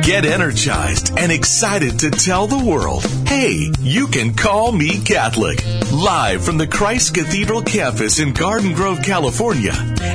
Get energized and excited to tell the world, hey, you can call me Catholic. Live from the Christ Cathedral campus in Garden Grove, California,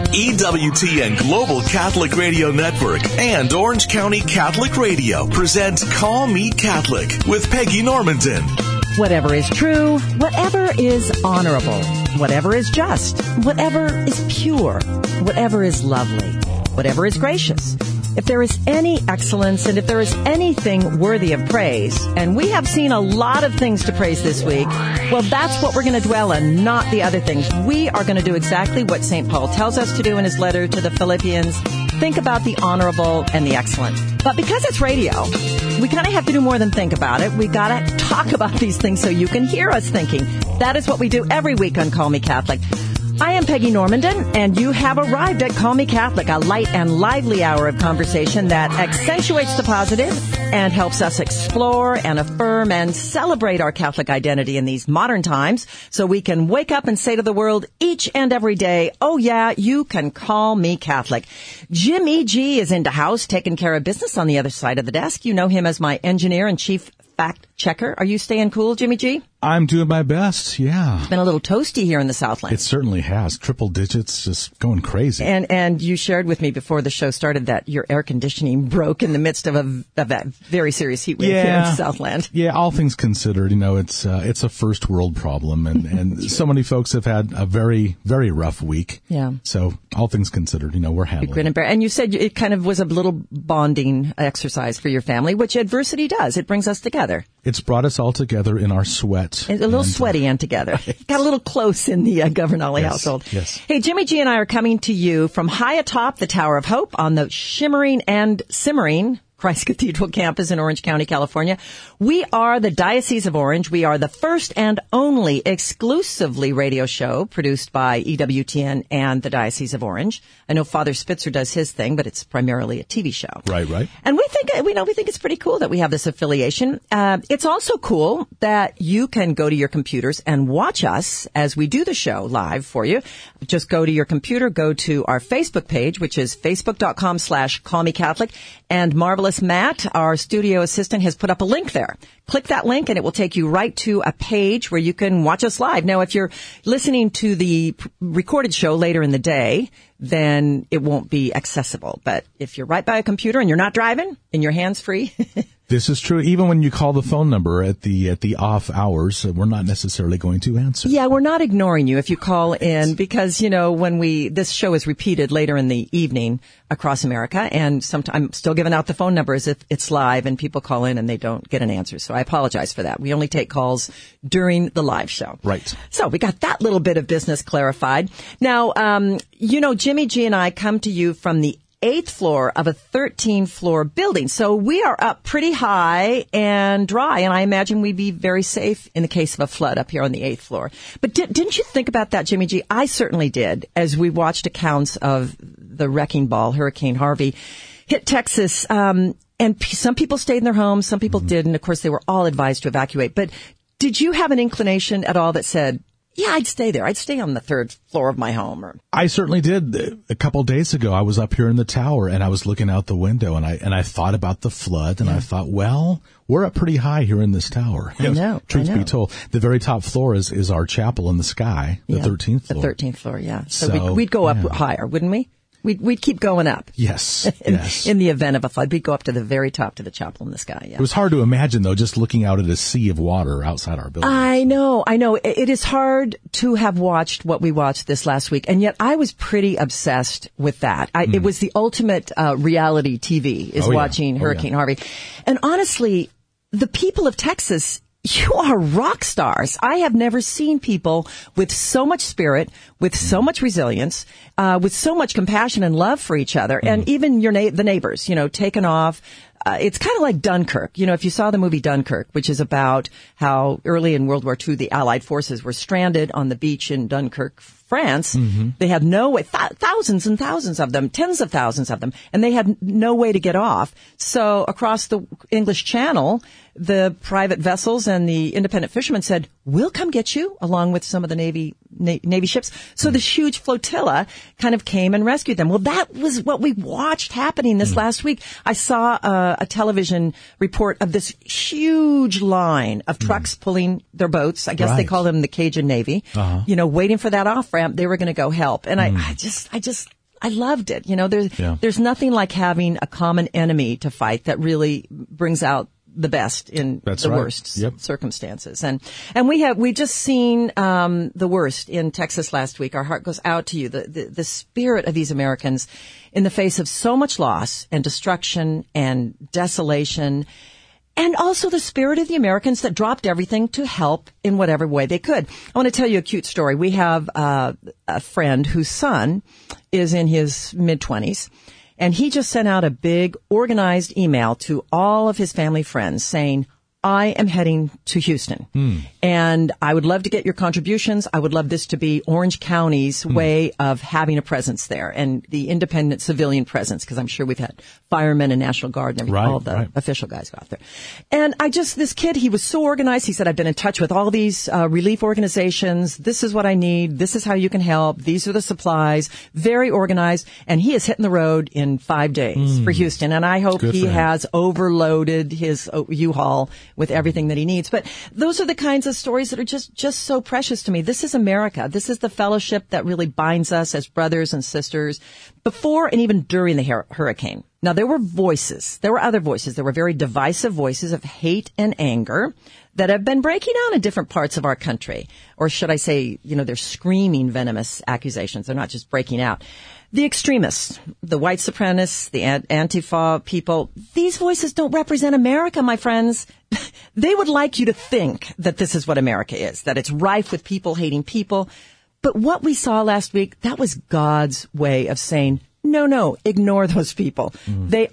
EWTN Global Catholic Radio Network and Orange County Catholic Radio present Call Me Catholic with Peggy Normandin. Whatever is true, whatever is honorable, whatever is just, whatever is pure, whatever is lovely, whatever is gracious. If there is any excellence and if there is anything worthy of praise, and we have seen a lot of things to praise this week, well, that's what we're going to dwell on, not the other things. We are going to do exactly what St. Paul tells us to do in his letter to the Philippians. Think about the honorable and the excellent. But because it's radio, we kind of have to do more than think about it. We got to talk about these things so you can hear us thinking. That is what we do every week on Call Me Catholic. I am Peggy Normandin, and you have arrived at Call Me Catholic, a light and lively hour of conversation that accentuates the positive and helps us explore and affirm and celebrate our Catholic identity in these modern times so we can wake up and say to the world each and every day, oh yeah, you can call me Catholic. Jimmy G is into house, taking care of business on the other side of the desk. You know him as my engineer and chief fact checker. Are you staying cool, Jimmy G? I'm doing my best, yeah. It's been a little toasty here in the Southland. It certainly has. Triple digits, just going crazy. And you shared with me before the show started that your air conditioning broke in the midst of a very serious heat wave here in the Southland. Yeah, all things considered, it's a first world problem, and so many folks have had a very, very rough week. Yeah. So all things considered, we're handling grin and bear. And you said it kind of was a little bonding exercise for your family, which adversity does. It brings us together. It's brought us all together in our sweat. A little sweaty and together. Right. Got a little close in the Governale household. Yes. Hey, Jimmy G and I are coming to you from high atop the Tower of Hope on the shimmering and simmering Christ Cathedral campus in Orange County, California. We are the Diocese of Orange. We are the first and only exclusively radio show produced by EWTN and the Diocese of Orange. I know Father Spitzer does his thing, but it's primarily a TV show. Right. And we think it's pretty cool that we have this affiliation. It's also cool that you can go to your computers and watch us as we do the show live for you. Just go to your computer, go to our Facebook page, which is facebook.com/callmecatholic, and Marvelous Matt, our studio assistant, has put up a link there. Click that link and it will take you right to a page where you can watch us live. Now, if you're listening to the recorded show later in the day, then it won't be accessible. But if you're right by a computer and you're not driving and your hands free. This is true. Even when you call the phone number at the off hours, we're not necessarily going to answer. Yeah, we're not ignoring you if you call in because, when this show is repeated later in the evening across America, and sometimes I'm still giving out the phone numbers if it's live and people call in and they don't get an answer. So I apologize for that. We only take calls during the live show. Right. So we got that little bit of business clarified. Now, Jimmy G and I come to you from the 8th floor of a 13-floor building. So we are up pretty high and dry, and I imagine we'd be very safe in the case of a flood up here on the 8th floor. But didn't you think about that, Jimmy G? I certainly did, as we watched accounts of the wrecking ball, Hurricane Harvey, hit Texas. And some people stayed in their homes, some people didn't. Of course, they were all advised to evacuate. But did you have an inclination at all that said, yeah, I'd stay there. I'd stay on the 3rd floor of my home. I certainly did. A couple of days ago, I was up here in the tower and I was looking out the window and I thought about the flood and I thought, well, we're up pretty high here in this tower. I know. Truth be told, the very top floor is our chapel in the sky, the 13th floor. The 13th floor, yeah. So we'd go up higher, wouldn't we? We'd keep going up. Yes. In the event of a flood, we'd go up to the very top to the chapel in the sky. Yeah. It was hard to imagine, though, just looking out at a sea of water outside our building. I know. It is hard to have watched what we watched this last week, and yet I was pretty obsessed with that. It was the ultimate reality TV, watching Hurricane Harvey. And honestly, the people of Texas, you are rock stars. I have never seen people with so much spirit, with so much resilience, with so much compassion and love for each other, and even the neighbors, taken off. It's kind of like Dunkirk. If you saw the movie Dunkirk, which is about how early in World War II the Allied forces were stranded on the beach in Dunkirk, France. They had no way, thousands and thousands of them, tens of thousands of them, and they had no way to get off. So across the English Channel, the private vessels and the independent fishermen said, we'll come get you, along with some of the Navy ships. So this huge flotilla kind of came and rescued them. Well, that was what we watched happening this last week. I saw a television report of this huge line of trucks pulling their boats. I guess they call them the Cajun Navy, waiting for that off-ramp. They were going to go help. And I loved it. There's nothing like having a common enemy to fight that really brings out the best in worst circumstances. And we just seen the worst in Texas last week. Our heart goes out to you. The spirit of these Americans in the face of so much loss and destruction and desolation, and also the spirit of the Americans that dropped everything to help in whatever way they could. I want to tell you a cute story. We have a friend whose son is in his mid-20s. And he just sent out a big organized email to all of his family friends saying, I am heading to Houston, and I would love to get your contributions. I would love this to be Orange County's way of having a presence there, and the independent civilian presence, because I'm sure we've had firemen and National Guard and all the official guys go out there. And this kid, he was so organized. He said, I've been in touch with all these relief organizations. This is what I need. This is how you can help. These are the supplies. Very organized. And he is hitting the road in 5 days for Houston. And I hope he has overloaded his U-Haul with everything that he needs. But those are the kinds of stories that are just so precious to me. This is America. This is the fellowship that really binds us as brothers and sisters before and even during the hurricane. Now, there were voices. There were other voices. There were very divisive voices of hate and anger that have been breaking out in different parts of our country. Or should I say, they're screaming venomous accusations. They're not just breaking out. The extremists, the white supremacists, the Antifa people, these voices don't represent America, my friends. They would like you to think that this is what America is, that it's rife with people hating people. But what we saw last week, that was God's way of saying, no, ignore those people. They're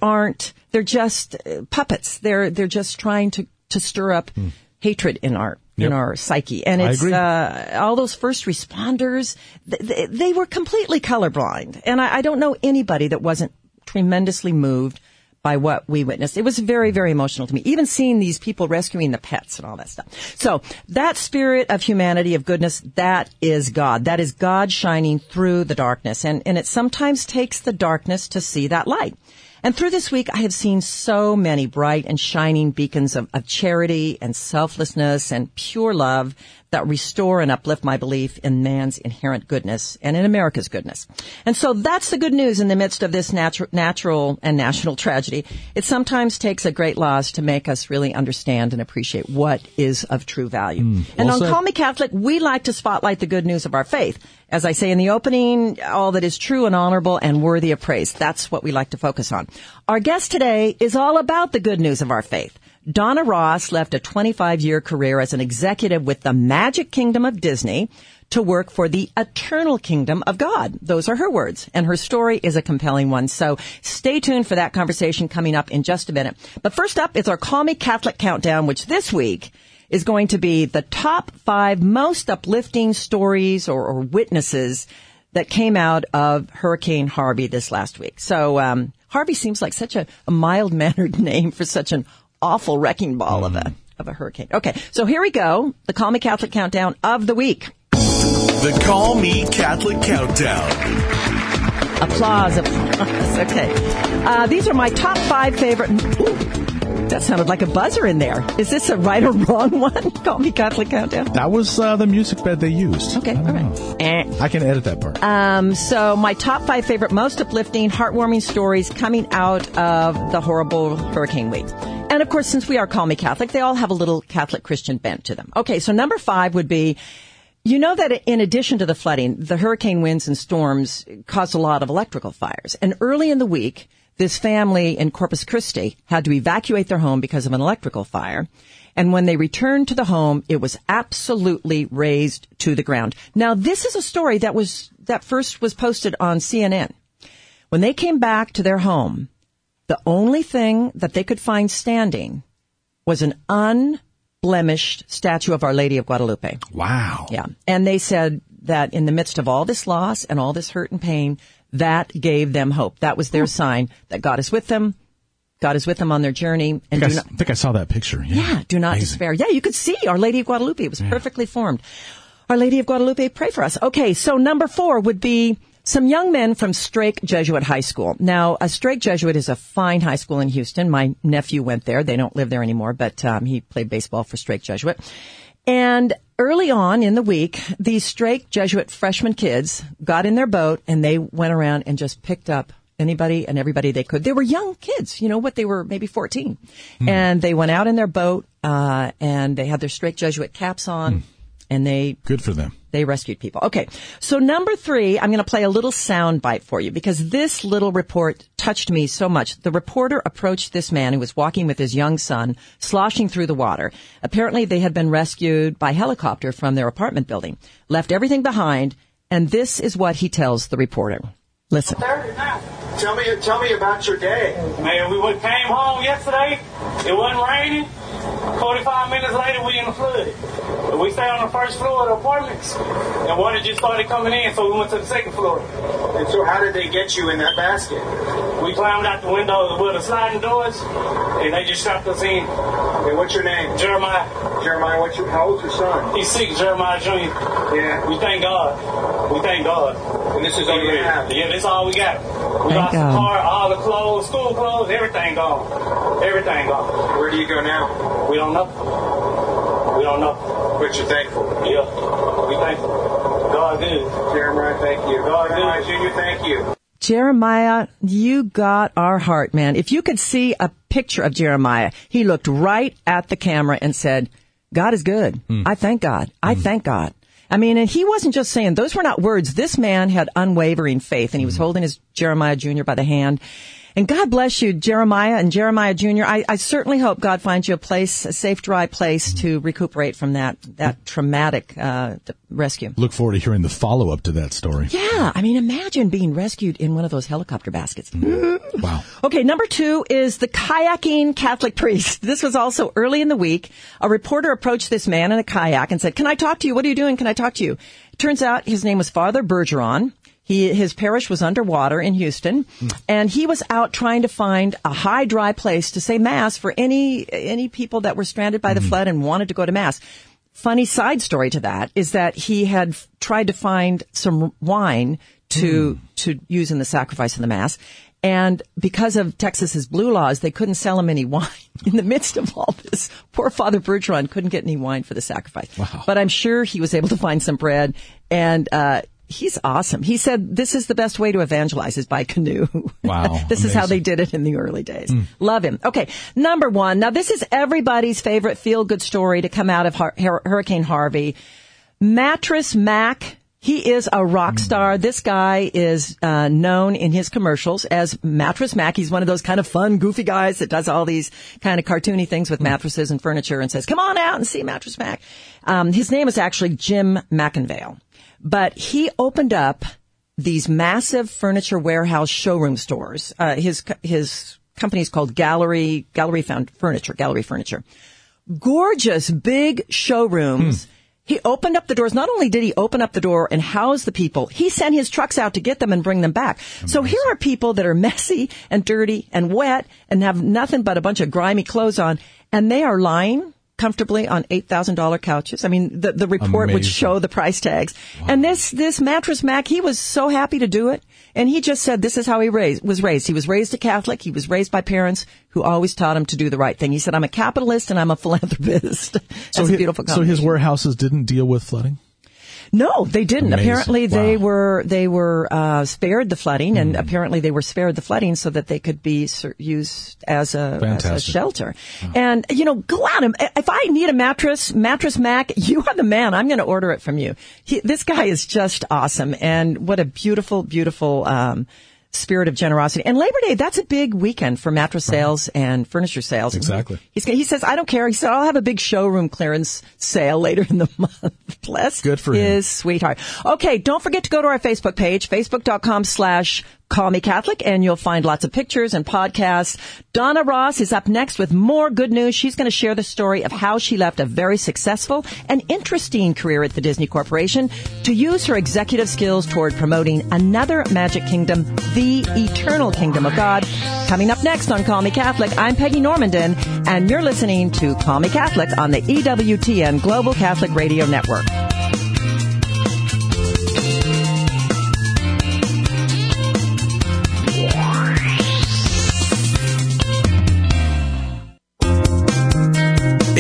just puppets. They're just trying to stir up hatred in our psyche. And it's all those first responders, they were completely colorblind. And I don't know anybody that wasn't tremendously moved by what we witnessed. It was very, very emotional to me, even seeing these people rescuing the pets and all that stuff. So that spirit of humanity, of goodness, that is God. That is God shining through the darkness. And it sometimes takes the darkness to see that light. And through this week, I have seen so many bright and shining beacons of charity and selflessness and pure love that restore and uplift my belief in man's inherent goodness and in America's goodness. And so that's the good news in the midst of this natural and national tragedy. It sometimes takes a great loss to make us really understand and appreciate what is of true value. And on Call Me Catholic, we like to spotlight the good news of our faith. As I say in the opening, all that is true and honorable and worthy of praise. That's what we like to focus on. Our guest today is all about the good news of our faith. Donna Ross left a 25-year career as an executive with the Magic Kingdom of Disney to work for the Eternal Kingdom of God. Those are her words, and her story is a compelling one. So stay tuned for that conversation coming up in just a minute. But first up, it's our Call Me Catholic Countdown, which this week is going to be the top 5 most uplifting stories or witnesses that came out of Hurricane Harvey this last week. So Harvey seems like such a mild-mannered name for such an awful wrecking ball of a hurricane. Okay, so here we go. The Call Me Catholic Countdown of the week. The Call Me Catholic Countdown. Applause. Okay. These are my top 5 favorite... Ooh, that sounded like a buzzer in there. Is this a right or wrong one? Call Me Catholic Countdown. That was the music bed they used. Okay, all right. I can edit that part. So my top 5 favorite, most uplifting, heartwarming stories coming out of the horrible hurricane week. And of course, since we are Call Me Catholic, they all have a little Catholic Christian bent to them. Okay, so number 5 would be, you know that in addition to the flooding, the hurricane winds and storms caused a lot of electrical fires. And early in the week, this family in Corpus Christi had to evacuate their home because of an electrical fire. And when they returned to the home, it was absolutely razed to the ground. Now, this is a story that first was posted on CNN. When they came back to their home, the only thing that they could find standing was an unblemished statue of Our Lady of Guadalupe. Wow. Yeah. And they said that in the midst of all this loss and all this hurt and pain, that gave them hope. That was their sign that God is with them. God is with them on their journey. And I think I saw that picture. Yeah, do not despair. Yeah, you could see Our Lady of Guadalupe. It was perfectly formed. Our Lady of Guadalupe, pray for us. Okay, so number 4 would be Some young men from Strake Jesuit High School. Now, a Strake Jesuit is a fine high school in Houston. My nephew went there. They don't live there anymore, but he played baseball for Strake Jesuit. And early on in the week, these Strake Jesuit freshman kids got in their boat and they went around and just picked up anybody and everybody they could. They were young kids, they were maybe 14. And they went out in their boat, and they had their Strake Jesuit caps on, and Good for them. They rescued people. Okay. So number 3, I'm going to play a little sound bite for you because this little report touched me so much. The reporter approached this man who was walking with his young son, sloshing through the water. Apparently they had been rescued by helicopter from their apartment building, left everything behind, and this is what he tells the reporter. Listen. Tell me about your day. Man, we came home yesterday. It wasn't raining. 45 minutes later, we in the flood. We stayed on the first floor of the apartments, and water just started coming in, so we went to the second floor. And so how did they get you in that basket? We climbed out the windows with the sliding doors, and they just strapped us in. Okay, what's your name? Jeremiah. Jeremiah, how old's your son? He's 6, Jeremiah Jr. Yeah. We thank God. And this is all you have? Yeah, that's all we got. We lost the car, all the clothes, school clothes, everything gone. Everything gone. Where do you go now? We don't know. But you're thankful. Yeah, we thankful. God good. Jeremiah, thank you. God Jeremiah good. Jr., thank you. Jeremiah, you got our heart, man. If you could see a picture of Jeremiah, he looked right at the camera and said, God is good. I thank God. I thank God. I mean, and he wasn't just saying, those were not words. This man had unwavering faith, and he was holding his Jeremiah Jr. by the hand. And God bless you, Jeremiah and Jeremiah Jr. I certainly hope God finds you a safe, dry place to recuperate from that traumatic rescue. Look forward to hearing the follow-up to that story. Yeah. I mean, imagine being rescued in one of those helicopter baskets. Wow. Okay, number 2 is the kayaking Catholic priest. This was also early in the week. A reporter approached this man in a kayak and said, "Can I talk to you? What are you doing? Can I talk to you?" It turns out his name was Father Bergeron. His parish was underwater in Houston, and he was out trying to find a high, dry place to say Mass for any people that were stranded by the flood and wanted to go to Mass. Funny side story to that is that he had tried to find some wine to use in the sacrifice of the Mass. And because of Texas's blue laws, they couldn't sell him any wine. In the midst of all this, poor Father Bergeron couldn't get any wine for the sacrifice. Wow. But I'm sure he was able to find some bread. And he's awesome. He said this is the best way to evangelize is by canoe. Wow. This is how they did it in the early days. Love him. Okay, number 1. Now, this is everybody's favorite feel-good story to come out of Hurricane Harvey. Mattress Mac. He is a rock star. This guy is known in his commercials as Mattress Mac. He's one of those kind of fun, goofy guys that does all these kind of cartoony things with mattresses and furniture and says, "Come on out and see Mattress Mac." His name is actually Jim McIngvale. But he opened up these massive furniture warehouse showroom stores. His company is called Gallery Furniture. Gorgeous, big showrooms. He opened up the doors. Not only did he open up the door and house the people, he sent his trucks out to get them and bring them back. Amazing. So here are people that are messy and dirty and wet and have nothing but a bunch of grimy clothes on, and they are lying comfortably on $8,000 couches. I mean, the report would show the price tags. Wow. And this Mattress Mac, he was so happy to do it. And he just said this is how he was raised. He was raised a Catholic. He was raised by parents who always taught him to do the right thing. He said, "I'm a capitalist and I'm a philanthropist." That's a beautiful combination. So his warehouses didn't deal with flooding? No, they didn't. Amazing. Apparently they were spared the flooding, and apparently they were spared the flooding so that they could be used as a shelter. Wow. And, go out. If I need a Mattress Mac, you are the man. I'm going to order it from you. This guy is just awesome. And what a beautiful, beautiful, spirit of generosity. And Labor Day, that's a big weekend for mattress sales and furniture sales. Exactly. He says, "I don't care." He said, "I'll have a big showroom clearance sale later in the month." Bless Good for him. His sweetheart. Okay, don't forget to go to our Facebook page, facebook.com/Call Me Catholic, and you'll find lots of pictures and podcasts. Donna Ross is up next with more good news. She's going to share the story of how she left a very successful and interesting career at the Disney Corporation to use her executive skills toward promoting another magic kingdom, the eternal kingdom of God. Coming up next on Call Me Catholic, I'm Peggy Normandin, and you're listening to Call Me Catholic on the EWTN Global Catholic Radio Network.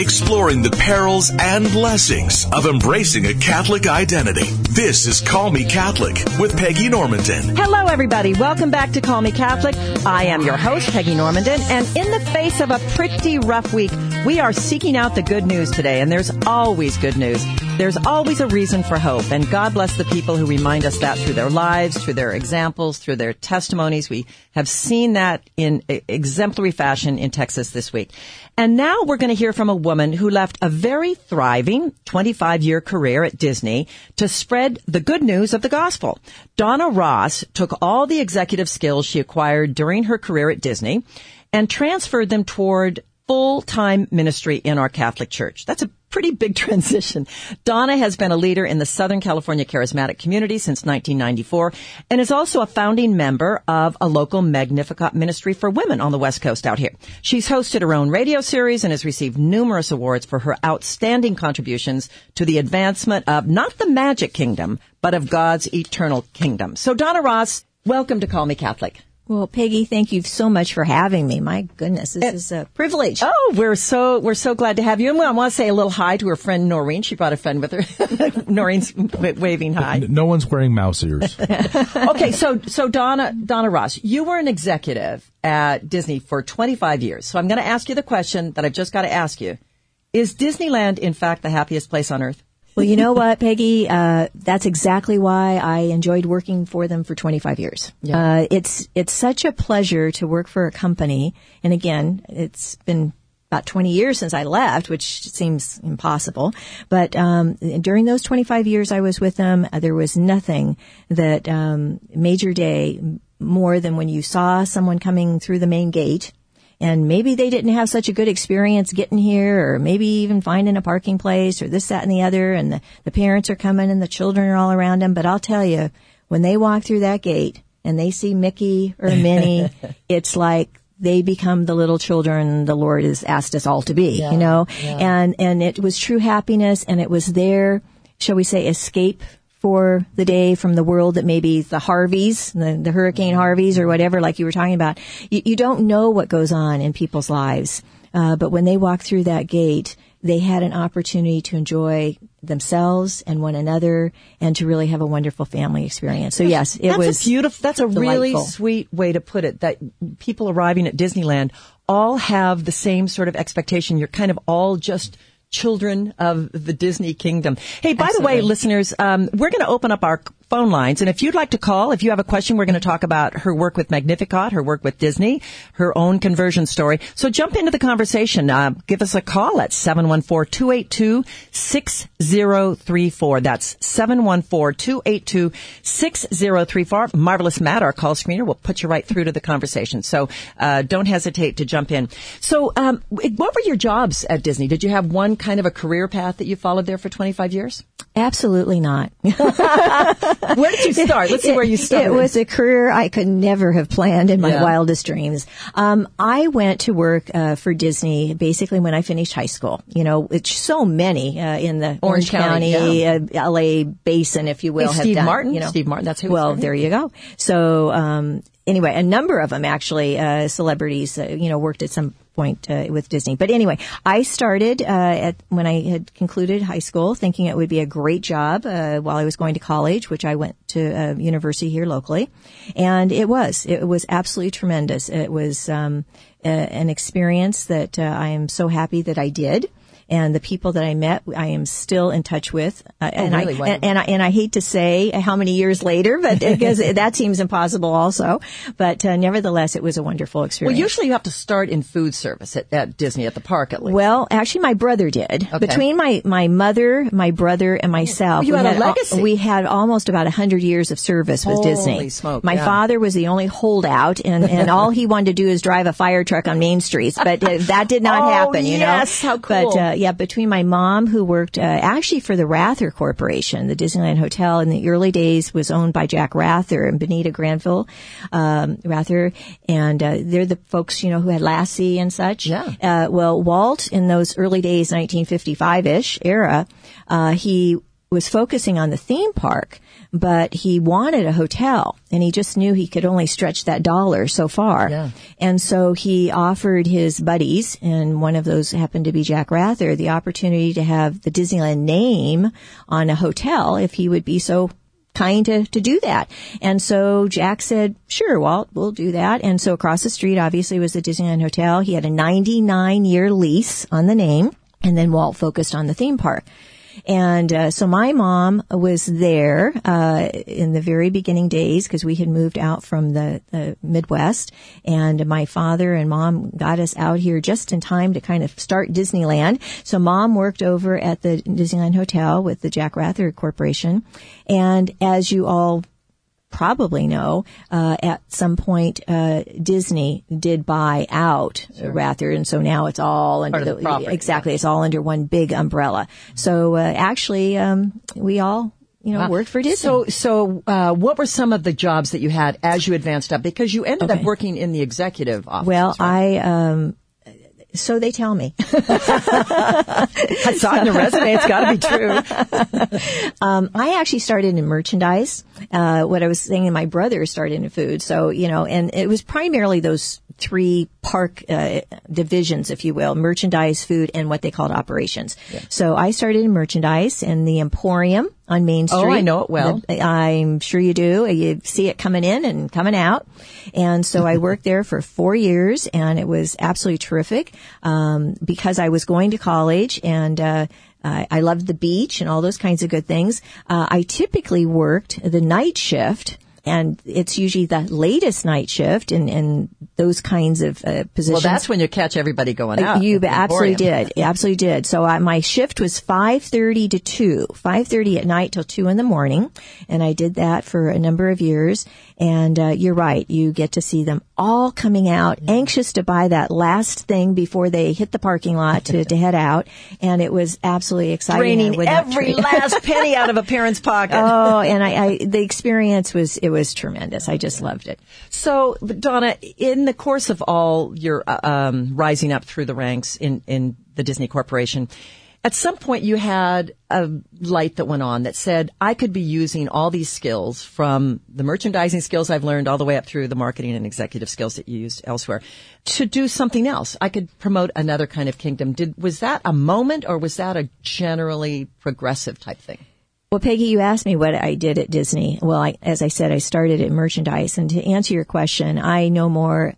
exploring the perils and blessings of embracing a Catholic identity. This is Call Me Catholic with Peggy Normandin. Hello, everybody. Welcome back to Call Me Catholic. I am your host, Peggy Normandin, and in the face of a pretty rough week, we are seeking out the good news today, and there's always good news. There's always a reason for hope, and God bless the people who remind us that through their lives, through their examples, through their testimonies. We have seen that in exemplary fashion in Texas this week. And now we're going to hear from a woman who left a very thriving 25-year career at Disney to spread the good news of the gospel. Donna Ross took all the executive skills she acquired during her career at Disney and transferred them toward full-time ministry in our Catholic Church. That's a pretty big transition. Donna has been a leader in the Southern California Charismatic Community since 1994 and is also a founding member of a local Magnificat ministry for women on the West Coast out here. She's hosted her own radio series and has received numerous awards for her outstanding contributions to the advancement of not the magic kingdom, but of God's eternal kingdom. So Donna Ross, welcome to Call Me Catholic. Well, Peggy, thank you so much for having me. My goodness, this is a privilege. Oh, we're so glad to have you. And I want to say a little hi to her friend Noreen. She brought a friend with her. Noreen's waving hi. No one's wearing mouse ears. Okay, so Donna Ross, you were an executive at Disney for 25 years. So I'm going to ask you the question that I've just got to ask you. Is Disneyland, in fact, the happiest place on earth? Well, you know what, Peggy? That's exactly why I enjoyed working for them for 25 years. Yeah. It's such a pleasure to work for a company. And again, it's been about 20 years since I left, which seems impossible. But during those 25 years I was with them, there was nothing that made your day more than when you saw someone coming through the main gate. And maybe they didn't have such a good experience getting here, or maybe even finding a parking place, or this, that, and the other, and the parents are coming and the children are all around them. But I'll tell you, when they walk through that gate and they see Mickey or Minnie, it's like they become the little children the Lord has asked us all to be, you know? Yeah. And it was true happiness, and it was their, shall we say, escape for the day from the world that maybe the Harveys, the Hurricane Harveys or whatever, like you were talking about. You don't know what goes on in people's lives. But when they walk through that gate, they had an opportunity to enjoy themselves and one another and to really have a wonderful family experience. So yes, it was beautiful. That's a delightful. Really sweet way to put it, that people arriving at Disneyland all have the same sort of expectation. You're kind of all just children of the Disney kingdom. Hey, by the way, listeners, we're going to open up our phone lines. And if you'd like to call, if you have a question, we're going to talk about her work with Magnificat, her work with Disney, her own conversion story. So jump into the conversation. Give us a call at 714-282-6034. That's 714-282-6034. Marvelous Matt, our call screener, will put you right through to the conversation. So don't hesitate to jump in. So what were your jobs at Disney? Did you have one kind of a career path that you followed there for 25 years? Absolutely not. Where did you start? Let's see where you started. It was a career I could never have planned in my wildest dreams. I went to work for Disney basically when I finished high school. You know, it's so many in the Orange County, LA basin, if you will. Hey, Steve have done, Martin. You know. Steve Martin. That's who. Well, there you go. So anyway, a number of them actually, celebrities, worked at some point with Disney. But anyway, I started when I had concluded high school, thinking it would be a great job while I was going to college, which I went to a university here locally, and it was absolutely tremendous. It was an experience that I am so happy that I did. And the people that I met, I am still in touch with. And I hate to say how many years later, but because that seems impossible also. But nevertheless, it was a wonderful experience. Well, usually you have to start in food service at Disney, at the park at least. Well, actually, my brother did. Okay. Between my mother, my brother, and myself, you had a legacy. We had almost about 100 years of service with Disney. Holy smoke! My father was the only holdout, and all he wanted to do is drive a fire truck on Main Streets. But that did not happen. You know. Yes, how cool! But between my mom, who worked actually for the Rather Corporation, the Disneyland Hotel in the early days was owned by Jack Rather and Benita Granville Rather, and they're the folks who had Lassie and such. Yeah. Well, Walt in those early days, 1955-ish era, he was focusing on the theme park, but he wanted a hotel, and he just knew he could only stretch that dollar so far. Yeah. And so he offered his buddies, and one of those happened to be Jack Rather, the opportunity to have the Disneyland name on a hotel if he would be so kind to do that. And so Jack said, sure, Walt, we'll do that. And so across the street, obviously, was the Disneyland Hotel. He had a 99-year lease on the name, and then Walt focused on the theme park. And so my mom was there in the very beginning days because we had moved out from the Midwest, and my father and mom got us out here just in time to kind of start Disneyland. So mom worked over at the Disneyland Hotel with the Jack Rather Corporation, and as you all probably know, at some point, Disney did buy out Rather, and so now it's all under exactly. It's all under one big umbrella. So actually, we all worked for Disney. So what were some of the jobs that you had as you advanced up? Because you ended up working in the executive office. Well, right? So they tell me. I saw it in the resume. It's got to be true. I actually started in merchandise. What I was saying, my brother started in food. So, and it was primarily those three park divisions, if you will, merchandise, food, and what they called operations. Yeah. So I started in merchandise in the Emporium on Main Street. Oh, I know it well. I'm sure you do. You see it coming in and coming out. And so I worked there for 4 years, and it was absolutely terrific because I was going to college, and I loved the beach and all those kinds of good things. I typically worked the night shift, and it's usually the latest night shift and those kinds of positions. Well, that's when you catch everybody going out. You absolutely did. Absolutely did. So my shift was 5:30 to 2, 5:30 at night till 2 in the morning. And I did that for a number of years. And you're right. You get to see them all coming out, anxious to buy that last thing before they hit the parking lot to head out. And it was absolutely exciting. Draining every last penny out of a parent's pocket. Oh, and the experience was tremendous. I just loved it. So, Donna, in the course of all your rising up through the ranks in the Disney Corporation, at some point you had a light that went on that said, I could be using all these skills from the merchandising skills I've learned all the way up through the marketing and executive skills that you used elsewhere to do something else. I could promote another kind of kingdom. Was that a moment, or was that a generally progressive type thing? Well, Peggy, you asked me what I did at Disney. Well, as I said, I started at merchandise. And to answer your question, I know more.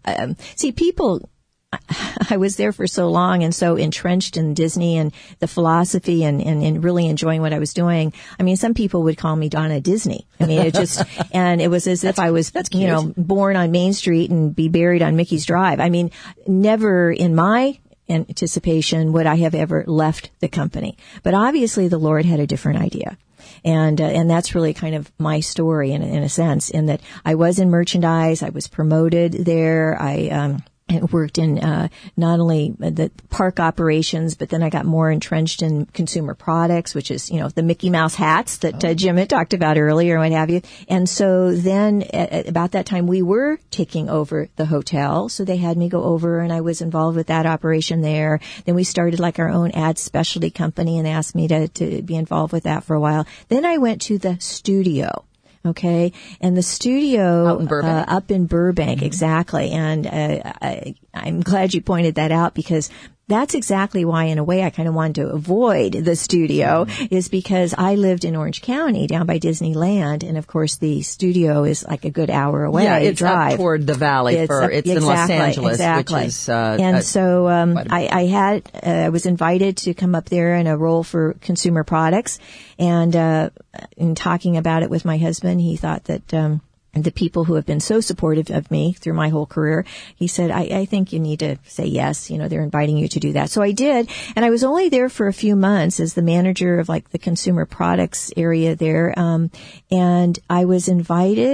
I was there for so long and so entrenched in Disney and the philosophy and really enjoying what I was doing. I mean, some people would call me Donna Disney. I mean, and it was as if I was, born on Main Street and be buried on Mickey's Drive. I mean, never in my anticipation would I have ever left the company. But obviously the Lord had a different idea. And that's really kind of my story in a sense, in that I was in merchandise. I was promoted there. I worked in not only the park operations, but then I got more entrenched in consumer products, which is, the Mickey Mouse hats that Jim had talked about earlier and what have you. And so then at about that time, we were taking over the hotel. So they had me go over, and I was involved with that operation there. Then we started like our own ad specialty company, and they asked me to be involved with that for a while. Then I went to the studio. Okay. And the studio up in Burbank, exactly. And I'm glad you pointed that out, because that's exactly why, in a way, I kind of wanted to avoid the studio, is because I lived in Orange County down by Disneyland. And of course, the studio is like a good hour away. Yeah, it's up toward the valley. It's in Los Angeles, which is, and so, I was invited to come up there in a role for consumer products. And, in talking about it with my husband, he thought that, the people who have been so supportive of me through my whole career, he said, I think you need to say yes. They're inviting you to do that. So I did. And I was only there for a few months as the manager of like the consumer products area there. And I was invited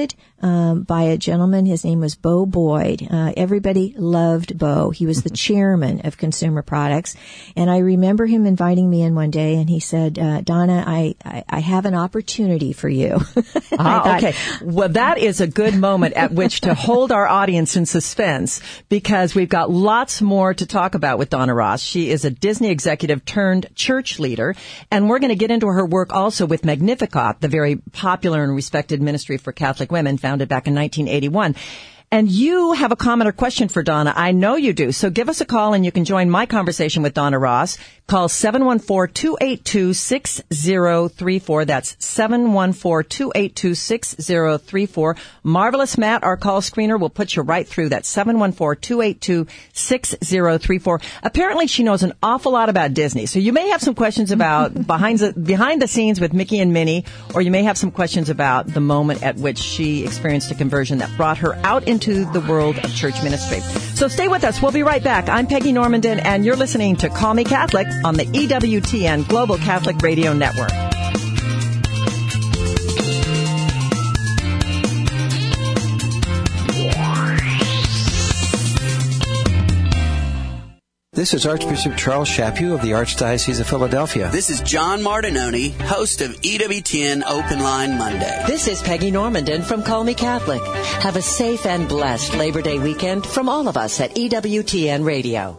by a gentleman. His name was Bo Boyd. Everybody loved Bo. He was the chairman of Consumer Products. And I remember him inviting me in one day, and he said, Donna, I have an opportunity for you. Okay. Well, that is a good moment at which to hold our audience in suspense, because we've got lots more to talk about with Donna Ross. She is a Disney executive turned church leader, and we're going to get into her work also with Magnificat, the very popular and respected ministry for Catholic women founded back in 1981. And you have a comment or question for Donna. I know you do. So give us a call and you can join my conversation with Donna Ross. Call 714-282-6034. That's 714-282-6034. Marvelous Matt, our call screener, will put you right through. That's 714-282-6034. Apparently she knows an awful lot about Disney. So you may have some questions about behind the scenes with Mickey and Minnie, or you may have some questions about the moment at which she experienced a conversion that brought her out into the world of church ministry. So stay with us. We'll be right back. I'm Peggy Normandin, and you're listening to Call Me Catholic on the EWTN Global Catholic Radio Network. This is Archbishop Charles Chaput of the Archdiocese of Philadelphia. This is John Martinoni, host of EWTN Open Line Monday. This is Peggy Normandin from Call Me Catholic. Have a safe and blessed Labor Day weekend from all of us at EWTN Radio.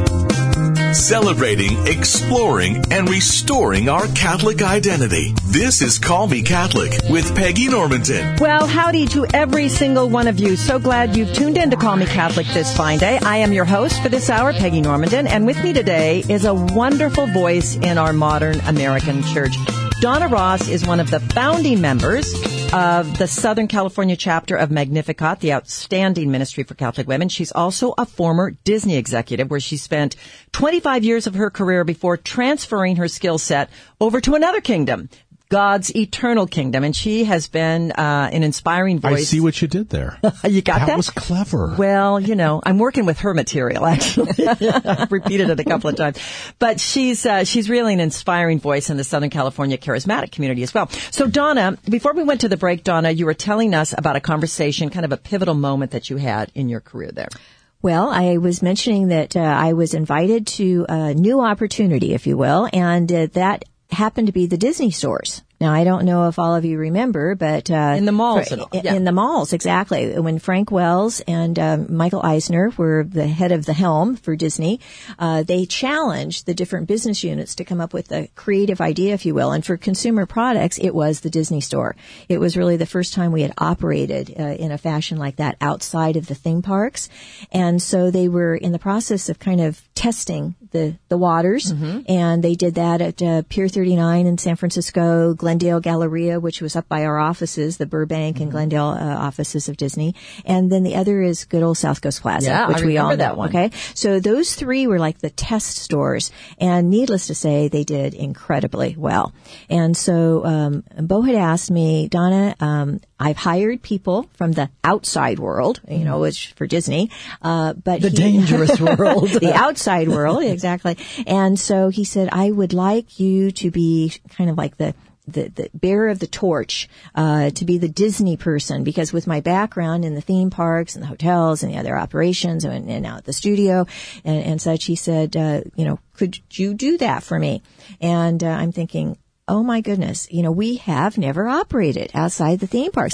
Celebrating, exploring, and restoring our Catholic identity. This is Call Me Catholic with Peggy Normandin. Well, howdy to every single one of you. So glad you've tuned in to Call Me Catholic this fine day. I am your host for this hour, Peggy Normandin, and with me today is a wonderful voice in our modern American church. Donna Ross is one of the founding members of the Southern California chapter of Magnificat, the outstanding ministry for Catholic women. She's also a former Disney executive, where she spent 25 years of her career before transferring her skill set over to another kingdom, God's eternal kingdom. And she has been an inspiring voice. I see what you did there. You got that? That was clever. Well, you know, I'm working with her material, actually. I've repeated it a couple of times. But she's really an inspiring voice in the Southern California charismatic community as well. So, Donna, before we went to the break, Donna, you were telling us about a conversation, kind of a pivotal moment that you had in your career there. Well, I was mentioning that I was invited to a new opportunity, if you will, and that happened to be the Disney stores. Now, I don't know if all of you remember, but in the malls, in the malls, exactly. When Frank Wells and Michael Eisner were the head of the helm for Disney, they challenged the different business units to come up with a creative idea, if you will. And for consumer products, it was the Disney store. It was really the first time we had operated in a fashion like that outside of the theme parks, and so they were in the process of kind of testing the waters, and they did that at Pier 39 in San Francisco, Glendale Galleria, which was up by our offices, the Burbank and Glendale offices of Disney. And then the other is good old South Coast Plaza, which we all know. That one. Okay. So those three were like the test stores. And needless to say, they did incredibly well. And so, Bo had asked me, Donna, I've hired people from the outside world, you know, which for Disney, but the dangerous world, the outside world. Exactly. And so he said, I would like you to be kind of like the bearer of the torch, to be the Disney person, because with my background in the theme parks and the hotels and the other operations and out at the studio and such, he said, you know, could you do that for me? And I'm thinking, oh my goodness, you know, we have never operated outside the theme parks.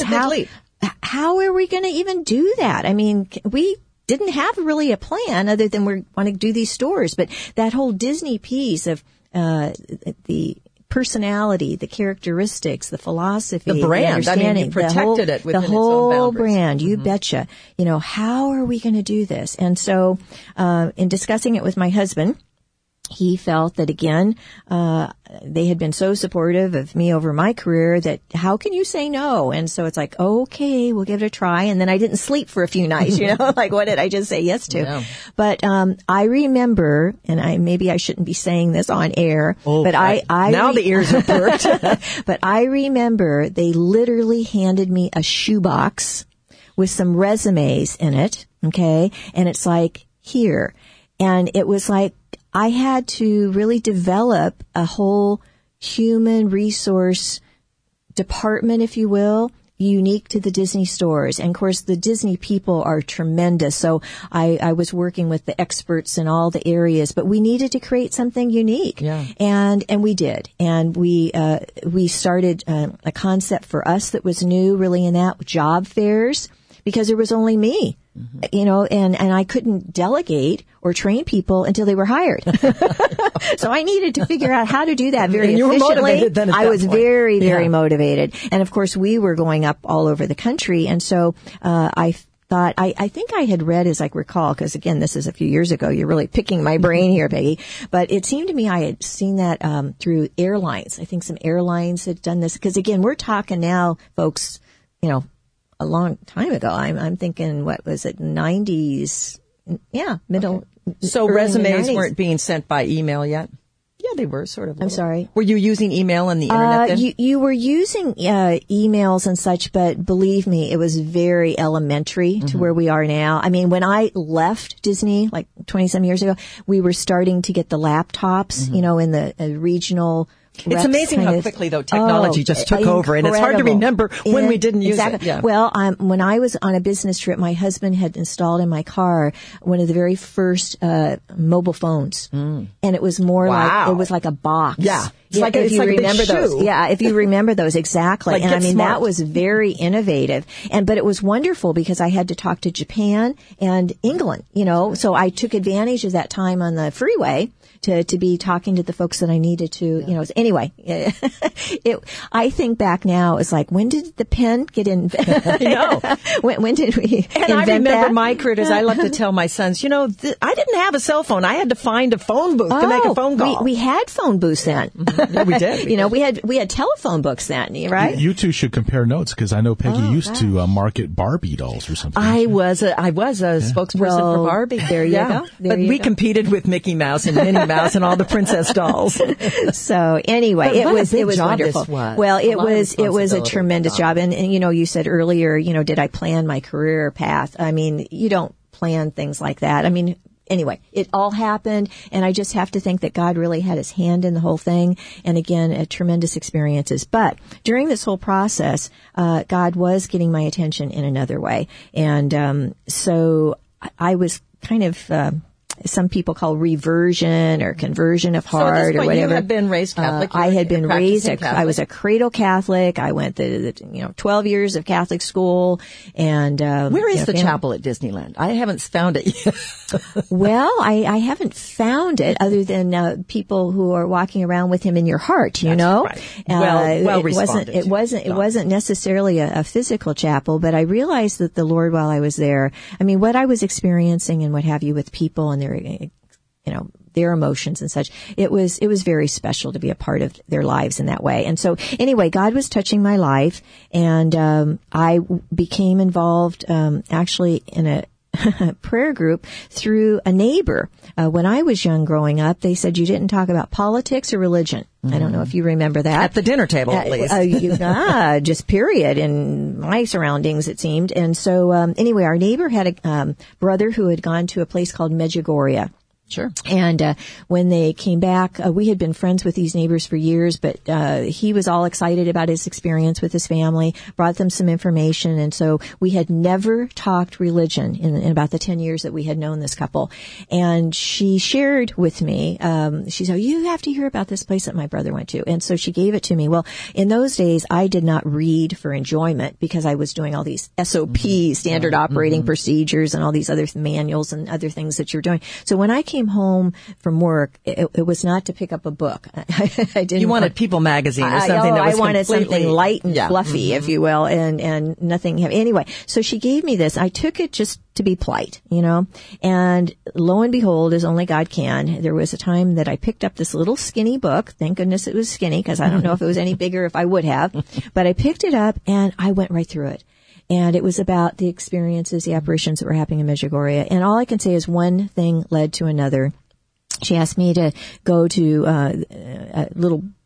How are we going to even do that? I mean, we didn't have really a plan other than we want to do these stores, but that whole Disney piece of the personality, the characteristics, the philosophy, the brand. I mean, you protected it within its own boundaries. The whole brand, you betcha. You know, how are we going to do this? And so, in discussing it with my husband, he felt that, again, they had been so supportive of me over my career that how can you say no? And so it's like, okay, we'll give it a try. And then I didn't sleep for a few nights, you know, like what did I just say yes to? No. But I remember, and maybe I shouldn't be saying this on air, but I now the ears are perked. But I remember they literally handed me a shoebox with some resumes in it, okay? And it's like, here. And it was like, I had to really develop a whole human resource department, if you will, unique to the Disney stores. And of course, the Disney people are tremendous. So I was working with the experts in all the areas, but we needed to create something unique. Yeah. And we did. And we started a concept for us that was new really in that, job fairs, because there was only me. You know, and I couldn't delegate or train people until they were hired. So I needed to figure out how to do that very you efficiently. were motivated then at I that was point. very, very motivated. And of course, we were going up all over the country. And so I thought, I think I had read, as I recall, because again, this is a few years ago. You're really picking my brain here, Peggy. But it seemed to me I had seen that through airlines. I think some airlines had done this. Because again, we're talking now, folks, you know, a long time ago. I'm thinking, what was it, 90s? Yeah, middle. Okay. So early resumes 90s. weren't being sent by email yet? Yeah, they were sort of. I'm sorry. Were you using email and the internet then? You were using emails and such, but believe me, it was very elementary to where we are now. I mean, when I left Disney, like 20-some years ago, we were starting to get the laptops, you know, in the regional. It's amazing how quickly, though, technology just took over, and it's hard to remember when we didn't use it. Yeah. Well, when I was on a business trip, my husband had installed in my car one of the very first mobile phones, and it was more like a box. Yeah. It's like if you remember those. Yeah, if you remember those, exactly. Like and I mean, smart. that was very innovative. But it was wonderful because I had to talk to Japan and England, you know, so I took advantage of that time on the freeway to be talking to the folks that I needed to, you know. Anyway, I think back now, it's like, when did the pen get invented? I know. When did we And I remember my career, as I love to tell my sons, you know, I didn't have a cell phone. I had to find a phone booth to make a phone call. We had phone booths then. Yeah, we did. You know, we had telephone books then, right? You two should compare notes, because I know Peggy used to market Barbie dolls or something. I was a spokesperson for Barbie. There you go. But we competed with Mickey Mouse and Minnie Mouse and all the princess dolls. So anyway, But it what a was big job wonderful. this was. Well, it A lot of was a responsibility. tremendous job. And you know, you said earlier, you know, did I plan my career path? I mean, you don't plan things like that. I mean, anyway, it all happened, and I just have to think that God really had his hand in the whole thing. And again, tremendous experiences. But during this whole process, God was getting my attention in another way. And so I was kind of some people call reversion or conversion of heart, so at this point, or whatever. You had been raised Catholic. I had been raised. Catholic. I was a cradle Catholic. I went the 12 years of Catholic school. And where is the chapel at Disneyland? I haven't found it yet. Well, I haven't found it, other than people who are walking around with him in your heart. You know, right. Well responded. It wasn't necessarily a physical chapel, but I realized that the Lord, while I was there, I mean, what I was experiencing and what have you with people and their emotions and such, it was very special to be a part of their lives in that way. And so anyway, God was touching my life, and I became involved actually in a prayer group through a neighbor. When I was young growing up, they said you didn't talk about politics or religion. I don't know if you remember that. At the dinner table, at least. Just period, in my surroundings, it seemed. And so anyway, our neighbor had a brother who had gone to a place called Medjugorje. Sure. And when they came back, we had been friends with these neighbors for years, but he was all excited about his experience with his family, brought them some information, and so we had never talked religion in about the 10 years that we had known this couple. And she shared with me, she said, you have to hear about this place that my brother went to. And so she gave it to me. Well, in those days, I did not read for enjoyment because I was doing all these SOPs, standard operating procedures, and all these other manuals and other things that you're doing. So when I came home from work, it was not to pick up a book. I didn't. You wanted People Magazine or something that was I wanted something light and yeah. fluffy, if you will, and nothing heavy. Anyway, so she gave me this. I took it just to be polite, you know, and lo and behold, as only God can, there was a time that I picked up this little skinny book. Thank goodness it was skinny, because I don't know if it was any bigger if I would have, but I picked it up and I went right through it. And it was about the experiences, the apparitions that were happening in Medjugorje. And all I can say is one thing led to another. She asked me to go to a little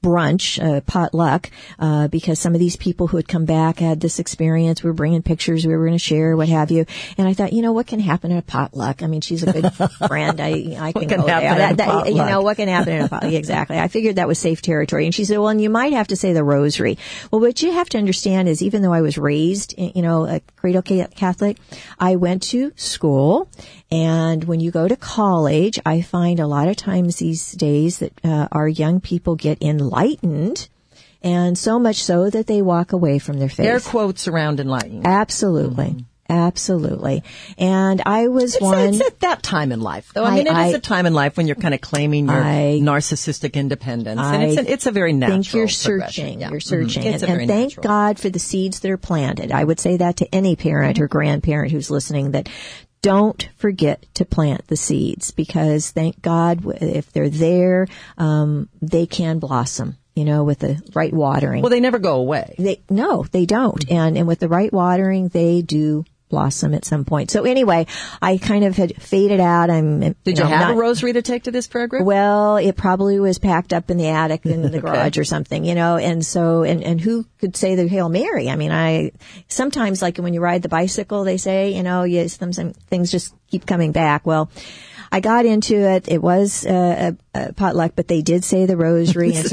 brunch, potluck, because some of these people who had come back had this experience. We were bringing pictures we were going to share, what have you. And I thought, what can happen at a potluck? I mean, she's a good friend. I can go there. What can happen at a potluck? Exactly. I figured that was safe territory. And she said, well, and you might have to say the rosary. Well, what you have to understand is even though I was raised, a cradle Catholic, I went to school. And when you go to college, I find a lot of times these days that our young people get enlightened, and so much so that they walk away from their faith. Air quotes around enlightened. Absolutely. Mm-hmm. Absolutely. And I was It's at that time in life, though. It is a time in life when you're kind of claiming your narcissistic independence. And it's a very natural think you're searching. Yeah. You're searching. Mm-hmm. And thank natural. God for the seeds that are planted. I would say that to any parent or grandparent who's listening, that don't forget to plant the seeds, because thank God if they're there, they can blossom. With the right watering. Well, they never go away. They don't. Mm-hmm. And with the right watering, they do blossom at some point. So anyway, I kind of had faded out. Did you have a rosary to take to this prayer group? Well, it probably was packed up in the attic in the garage or something, and so, and who could say the Hail Mary? I mean, sometimes like when you ride the bicycle, they say, some things just keep coming back. Well, I got into it. It was a potluck, but they did say the rosary, and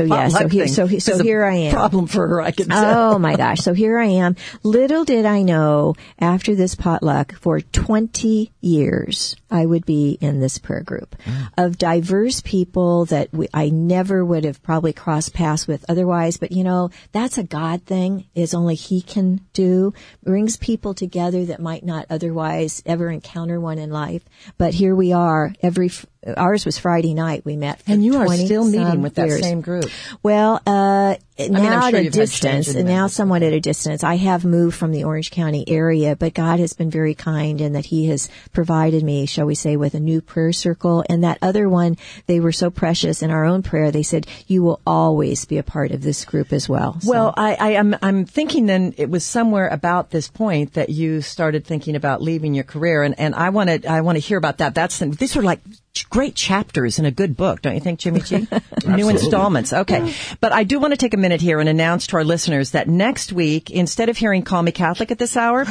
so here I am. Problem for her, I can say. Oh my gosh! So here I am. Little did I know, after this potluck, for 20 years I would be in this prayer group of diverse people that I never would have probably crossed paths with otherwise. But that's a God thing. Is only He can do. Brings people together that might not otherwise ever encounter one in life. But here we are. Ours was Friday night. We met for 20 and you are still meeting with that years. same group. Well, now I'm sure at a distance, and now somewhat at a distance. I have moved from the Orange County area, but God has been very kind in that He has provided me, shall we say, with a new prayer circle. And that other one, they were so precious in our own prayer. They said, you will always be a part of this group as well. So. Well, I'm thinking then it was somewhere about this point that you started thinking about leaving your career, and I want to hear about that. These are like great chapters in a good book, don't you think, Jimmy G? New installments. Okay. But I do want to take a minute here and announce to our listeners that next week, instead of hearing Call Me Catholic at this hour,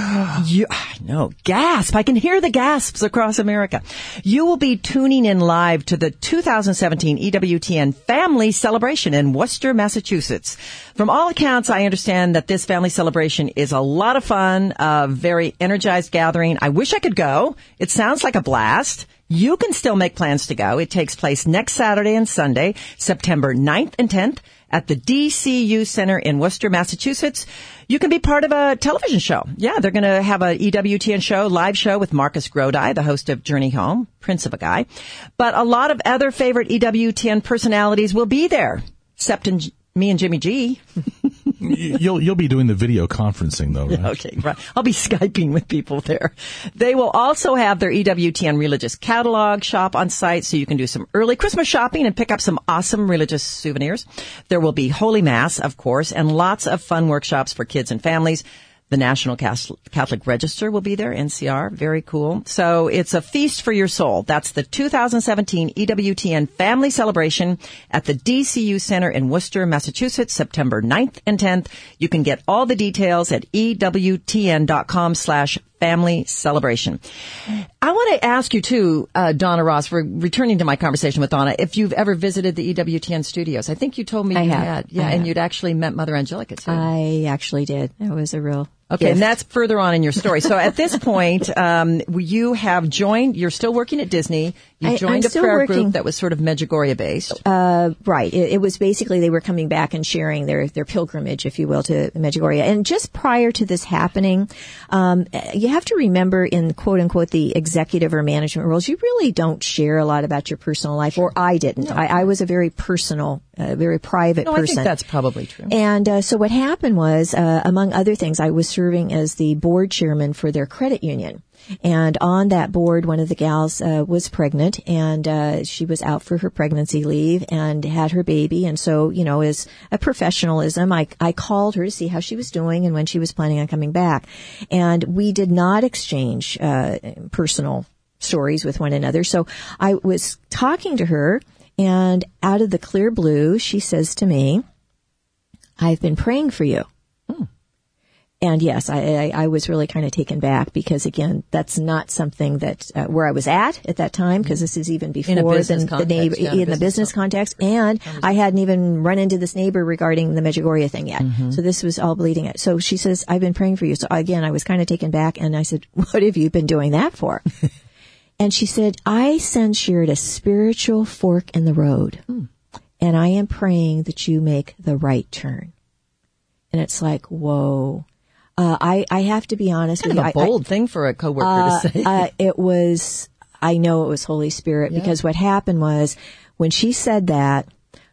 gasp! I can hear the gasps across America. You will be tuning in live to the 2017 EWTN Family Celebration in Worcester, Massachusetts. From all accounts, I understand that this family celebration is a lot of fun, a very energized gathering. I wish I could go. It sounds like a blast. You can still make plans to go. It takes place next Saturday and Sunday, September 9th and 10th at the DCU Center in Worcester, Massachusetts. You can be part of a television show. Yeah, they're going to have a EWTN show, live show with Marcus Grodi, the host of Journey Home, Prince of a Guy. But a lot of other favorite EWTN personalities will be there, except me and Jimmy G. You'll be doing the video conferencing, though, right? Okay, right. I'll be Skyping with people there. They will also have their EWTN religious catalog shop on site, so you can do some early Christmas shopping and pick up some awesome religious souvenirs. There will be Holy Mass, of course, and lots of fun workshops for kids and families. The National Catholic Register will be there, NCR. Very cool. So it's a feast for your soul. That's the 2017 EWTN Family Celebration at the DCU Center in Worcester, Massachusetts, September 9th and 10th. You can get all the details at EWTN.com/family celebration. I want to ask you too, Donna Ross, for returning to my conversation with Donna, if you've ever visited the EWTN studios. I think you told me you had. Yeah, and you'd actually met Mother Angelica too. I actually did. It was a real Okay, and that's further on in your story. So at this point, you have joined, you're still working at Disney. You joined a prayer group that was sort of Medjugorje based. Right. It was basically they were coming back and sharing their pilgrimage, if you will, to Medjugorje. And just prior to this happening, you have to remember in quote unquote the executive or management roles, you really don't share a lot about your personal life, or I didn't. No. I was a very personal, very private person. I think that's probably true. And so what happened was, among other things, I was serving as the board chairman for their credit union. And on that board, one of the gals was pregnant, and she was out for her pregnancy leave and had her baby. And so, you know, as a professionalism, I called her to see how she was doing and when she was planning on coming back. And we did not exchange personal stories with one another. So I was talking to her, and out of the clear blue, she says to me, I've been praying for you. And yes, I was really kind of taken back because, again, that's not something that where I was at that time, because this is even before the neighbor in the business context, and I hadn't even run into this neighbor regarding the Medjugorje thing yet. So this was all bleeding it. So she says, I've been praying for you. So again, I was kind of taken back, and I said, what have you been doing that for? And she said, I sense you're at a spiritual fork in the road, and I am praying that you make the right turn. And it's like, whoa. I have to be honest with you. Kind of a bold thing for a coworker to say. It was, I know it was Holy Spirit, because what happened was when she said that,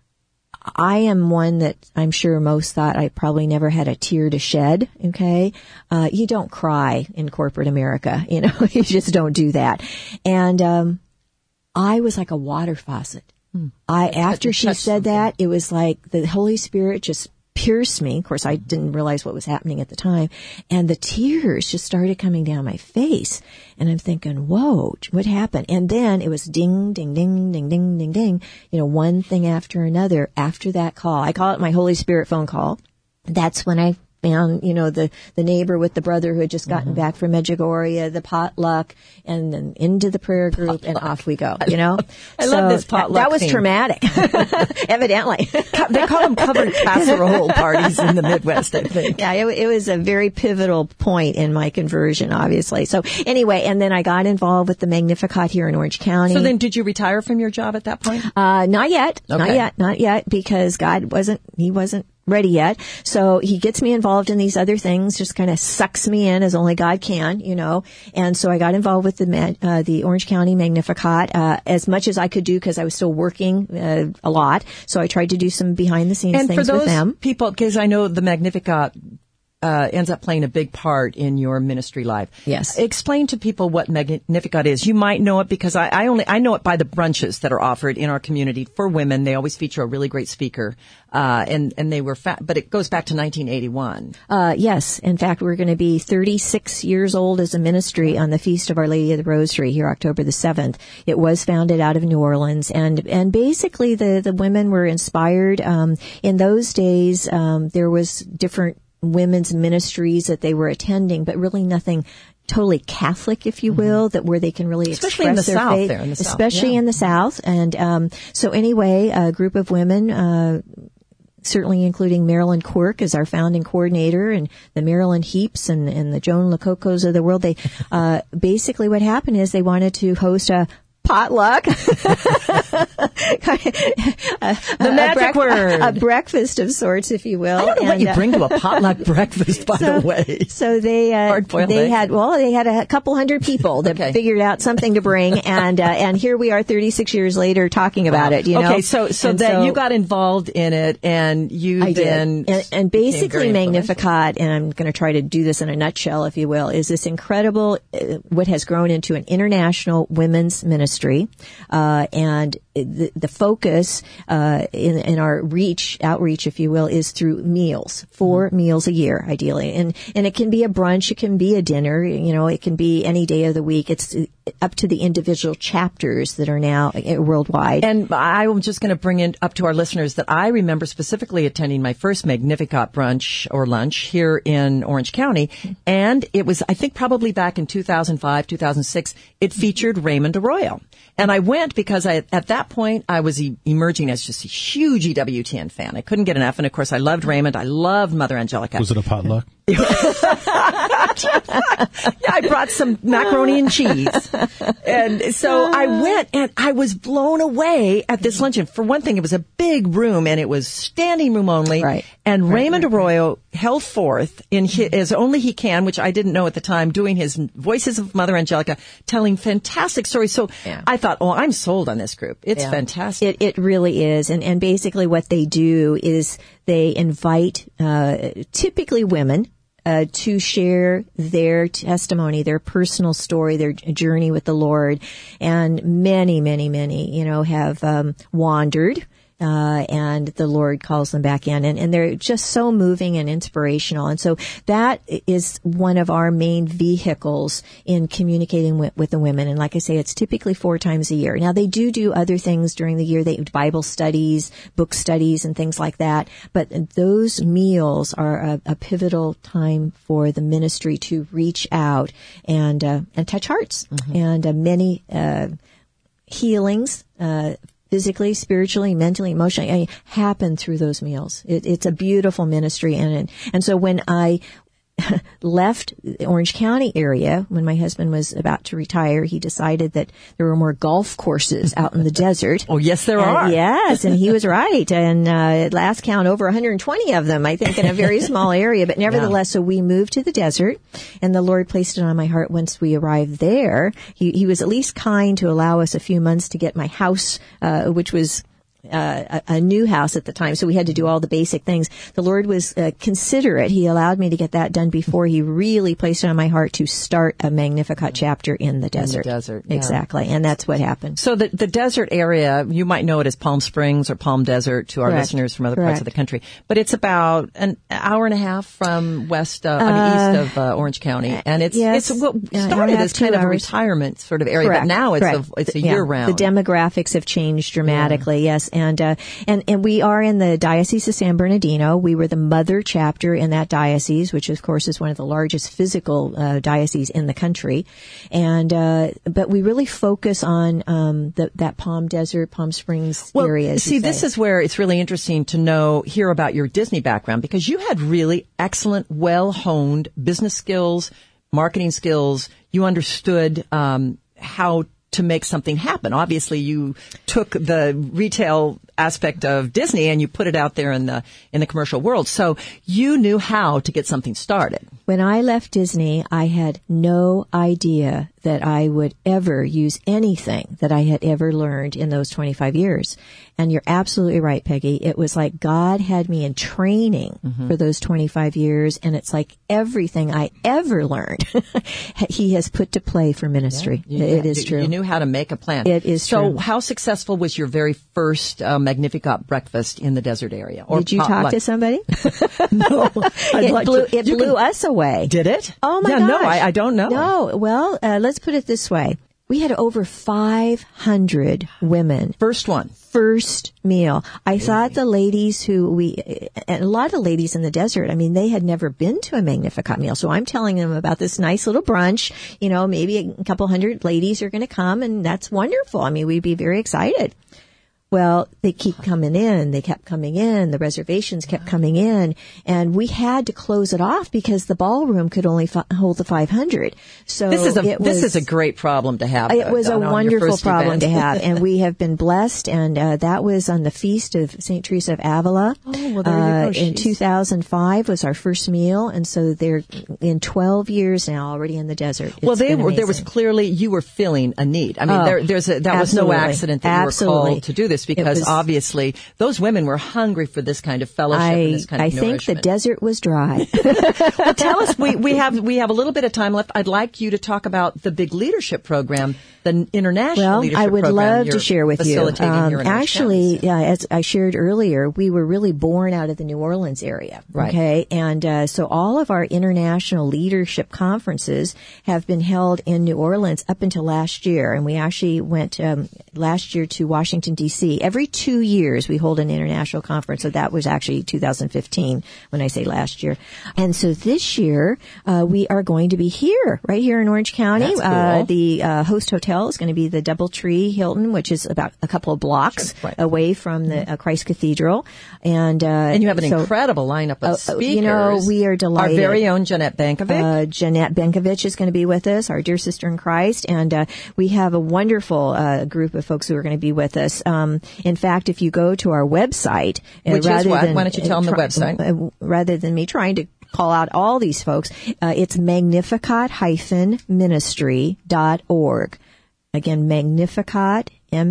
I am one that I'm sure most thought I probably never had a tear to shed. Okay. You don't cry in corporate America. You know, you just don't do that. And, I was like a water faucet. After she said that, it was like the Holy Spirit just pierced me. Of course, I didn't realize what was happening at the time. And the tears just started coming down my face. And I'm thinking, whoa, what happened? And then it was ding, ding, ding, ding, ding, ding, ding. You know, one thing after another after that call. I call it my Holy Spirit phone call. That's when I found, you know, the neighbor with the brother who had just gotten back from Medjugorje, the potluck, and then into the prayer group, and off we go, you know? I love this potluck. That was traumatic, evidently. They call them covered casserole parties in the Midwest, I think. Yeah, it was a very pivotal point in my conversion, obviously. So anyway, and then I got involved with the Magnificat here in Orange County. So then did you retire from your job at that point? Not yet. Okay. Not yet, because God wasn't ready yet. So he gets me involved in these other things, just kind of sucks me in as only God can, you know. And so I got involved with the Orange County Magnificat, as much as I could do, because I was still working, a lot. So I tried to do some behind the scenes things with them. And for those people, because I know the Magnificat, ends up playing a big part in your ministry life. Yes. Explain to people what Magnificat is. You might know it because I know it by the brunches that are offered in our community for women. They always feature a really great speaker. And they were but it goes back to 1981. Yes. In fact, we're going to be 36 years old as a ministry on the Feast of Our Lady of the Rosary here, October the 7th. It was founded out of New Orleans, and basically the women were inspired. In those days, there was different women's ministries that they were attending, but really nothing totally Catholic, if you will, that where they can really especially express their faith. There in the South. Especially in the South. And so anyway, a group of women, certainly including Marilyn Quirk as our founding coordinator, and the Marilyn Heaps and the Joan Lacocos of the world. They basically what happened is they wanted to host a potluck. The magic word. A breakfast of sorts, if you will. I don't know what you bring to a potluck breakfast, by the way. So they had a couple hundred people that figured out something to bring, and here we are 36 years later talking about it, you know. Okay, so you got involved in it, and you then and basically Magnificat, and I'm going to try to do this in a nutshell, if you will, is this incredible what has grown into an international women's ministry. And the focus in our outreach, if you will, is through meals, 4 meals a year, ideally, and it can be a brunch, it can be a dinner, you know, it can be any day of the week. It's up to the individual chapters that are now worldwide. And I'm just going to bring in up to our listeners that I remember specifically attending my first Magnificat brunch or lunch here in Orange County, and it was, I think, probably back in 2005, 2006. It featured Raymond Arroyo. And I went because at that point I was emerging as just a huge EWTN fan. I couldn't get enough. And of course I loved Raymond. I loved Mother Angelica. Was it a potluck? Yeah, I brought some macaroni and cheese. And so I went and I was blown away at this luncheon. For one thing, it was a big room and it was standing room only. Right. And Raymond Arroyo held forth in as only he can, which I didn't know at the time, doing his Voices of Mother Angelica, telling fantastic stories. So I thought, oh, I'm sold on this group. It's fantastic. It really is. And basically what they do is they invite typically women to share their testimony, their personal story, their journey with the Lord. And many, many, many, you know, have wandered. and the Lord calls them back in, and they're just so moving and inspirational. And so that is one of our main vehicles in communicating with the women. And like I say, it's typically 4 times a year. Now they do other things during the year. They do Bible studies, book studies, and things like that. But those meals are a pivotal time for the ministry to reach out and touch hearts. And many healings, physically, spiritually, mentally, emotionally, happen through those meals. It's a beautiful ministry. And so when I left the Orange County area, when my husband was about to retire, he decided that there were more golf courses out in the desert. Oh, yes, there are. Yes, and he was right. And at last count, over 120 of them, I think, in a very small area. But nevertheless, so we moved to the desert, and the Lord placed it on my heart once we arrived there. He was at least kind to allow us a few months to get my house, which was a new house at the time, so we had to do all the basic things. The Lord was considerate. He allowed me to get that done before He really placed it on my heart to start a Magnificat chapter in the desert. In the desert, yeah. Exactly, and that's what happened. So the desert area, you might know it as Palm Springs or Palm Desert to our listeners from other parts of the country, but it's about an hour and a half from east of Orange County, and it's what started as kind of a retirement sort of area, but now it's a year round. The demographics have changed dramatically. Yes. And we are in the Diocese of San Bernardino. We were the mother chapter in that diocese, which of course is one of the largest physical dioceses in the country. And but we really focus on that Palm Desert, Palm Springs area. See, this is where it's really interesting to hear about your Disney background, because you had really excellent, well-honed business skills, marketing skills. You understood how to make something happen. Obviously, you took the retail aspect of Disney and you put it out there in the commercial world. So you knew how to get something started. When I left Disney, I had no idea that I would ever use anything that I had ever learned in those 25 years. And you're absolutely right, Peggy. It was like God had me in training for those 25 years, and it's like everything I ever learned, He has put to play for ministry. Yeah, it is true. You knew how to make a plan. It is true. So how successful was your very first Magnificat breakfast in the desert area? Or Did you talk to somebody? No. It blew us away. Did it? Oh, my gosh. No, I don't know. No. Well, let's put it this way. We had over 500 women. First meal. I thought the ladies and a lot of ladies in the desert, I mean, they had never been to a Magnificat meal. So I'm telling them about this nice little brunch. You know, maybe a couple hundred ladies are going to come, and that's wonderful. I mean, we'd be very excited. Well, they keep coming in. They kept coming in. The reservations kept coming in. And we had to close it off because the ballroom could only hold the 500. So this is a great problem to have. It was a wonderful problem to have. And we have been blessed. And that was on the feast of St. Teresa of Avila. Oh, well, there you go. In 2005 was our first meal. And so they're in 12 years now already in the desert. There was clearly, you were filling a need. I mean, that was no accident that you were called to do this. Because obviously those women were hungry for this kind of fellowship and this kind of nourishment. I think the desert was dry. Well, tell us, we have a little bit of time left. I'd like you to talk about the big leadership program, the international leadership program. I would love to share with you. Actually, as I shared earlier, we were really born out of the New Orleans area. Right. Okay. And so all of our international leadership conferences have been held in New Orleans up until last year. And we actually went last year to Washington, D.C. Every 2 years we hold an international conference. So that was actually 2015 when I say last year. And so this year we are going to be right here in Orange County. That's cool. The host hotel is going to be the Doubletree Hilton, which is about a couple of blocks away from the Christ Cathedral. And you have an incredible lineup of speakers. You know, we are delighted. Our very own Jeanette Bankovic. Jeanette Bankovic is going to be with us, our dear sister in Christ. And we have a wonderful group of folks who are going to be with us. In fact, if you go to our website, which is what? Why don't you tell them the website? Rather than me trying to call out all these folks, it's Magnificat-ministry.org. Again, Magnificat,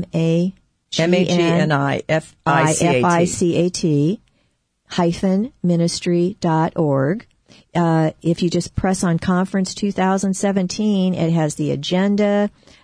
MAGNIFICAT-ministry.org. If you just press on Conference 2017, it has the agenda,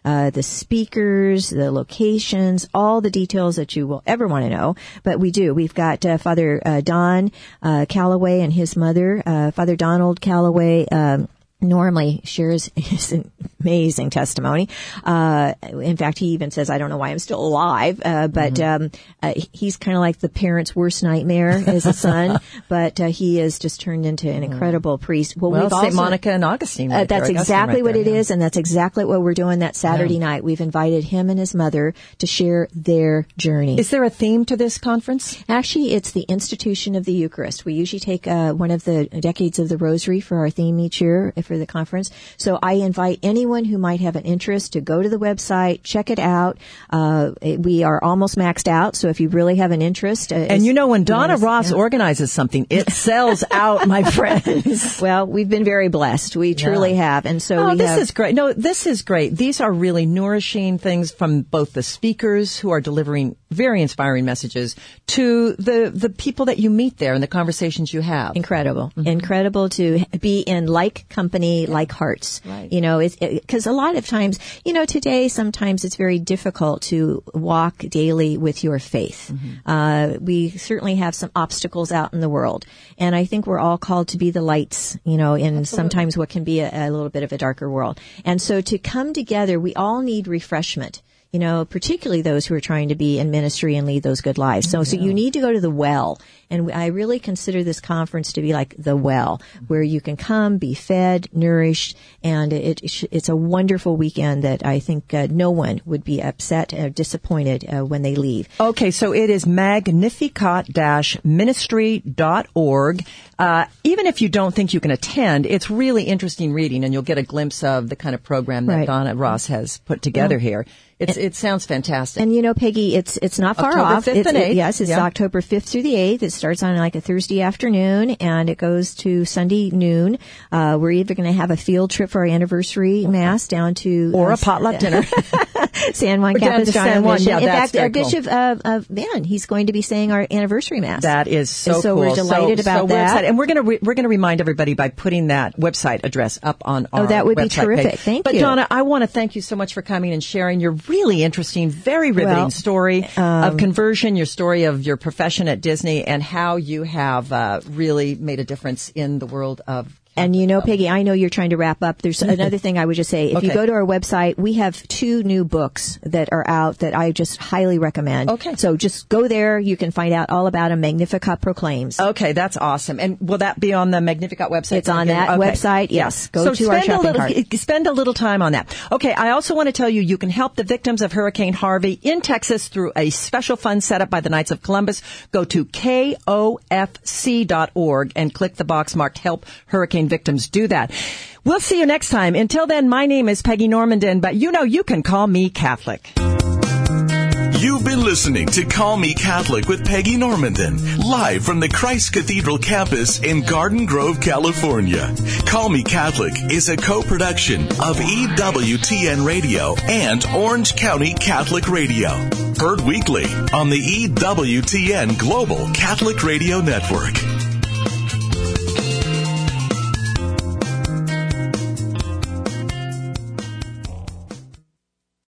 the speakers, the locations, all the details that you will ever want to know. But we do. We've got Father Don Calloway and his mother, Father Donald Calloway. Normally shares his amazing testimony. In fact, he even says, I don't know why I'm still alive, but he's kind of like the parent's worst nightmare as a son, but he has just turned into an incredible priest. Well, we've St. Monica and Augustine. Right that's there, exactly right what there, it is, and that's exactly what we're doing that Saturday night. We've invited him and his mother to share their journey. Is there a theme to this conference? Actually, it's the institution of the Eucharist. We usually take one of the decades of the Rosary for our theme each year for the conference. So I invite anyone who might have an interest to go to the website, check it out. We are almost maxed out, so if you really have an interest. And you know, when Donna Ross organizes something, it sells out, my friends. Well, we've been very blessed. We truly have. And so this is great. No, this is great. These are really nourishing things from both the speakers who are delivering very inspiring messages to the people that you meet there and the conversations you have. Incredible. Incredible to be in like company, like hearts. Right. You know, because a lot of times, you know, today sometimes it's very difficult to walk daily with your faith. We certainly have some obstacles out in the world. And I think we're all called to be the lights, you know, in sometimes what can be a little bit of a darker world. And so to come together, we all need refreshment. You know, particularly those who are trying to be in ministry and lead those good lives. So you need to go to the well. And I really consider this conference to be like the well, where you can come, be fed, nourished, and it's a wonderful weekend that I think no one would be upset or disappointed when they leave. Okay, so it is magnificat-ministry.org. Even if you don't think you can attend, it's really interesting reading, and you'll get a glimpse of the kind of program that Donna Ross has put together here. It sounds fantastic. And you know, Peggy, it's not far off. October 5th and 8th. Yes, it's October 5th through the 8th. It starts on like a Thursday afternoon and it goes to Sunday noon. We're either going to have a field trip for our anniversary mass down to or a potluck dinner. San Juan Capistrano San Juan. Mission. Yeah, in fact, our Bishop of Man, he's going to be saying our anniversary mass. That is so cool. So we're delighted about that. And we're going to remind everybody by putting that website address up on our that would be website terrific. page. Thank you. But Donna, I want to thank you so much for coming and sharing your really interesting, very riveting story of conversion, your story of your profession at Disney, and how you have really made a difference in the world of. And you know, Peggy, I know you're trying to wrap up. There's another thing I would just say. If you go to our website, we have 2 new books that are out that I just highly recommend. Okay. So just go there. You can find out all about them. Magnificat Proclaims. Okay, that's awesome. And will that be on the Magnificat website? It's on that website, yes. Go to our shopping cart. Spend a little time on that. Okay, I also want to tell you can help the victims of Hurricane Harvey in Texas through a special fund set up by the Knights of Columbus. Go to KOFC.org and click the box marked Help Hurricane Victims. Do that. We'll see you next time. Until then, my name is Peggy Normandin, but you know you can call me Catholic. You've been listening to Call Me Catholic with Peggy Normandin, live from the Christ Cathedral campus in Garden Grove, California. Call Me Catholic is a co-production of EWTN Radio and Orange County Catholic Radio. Heard weekly on the EWTN Global Catholic Radio Network.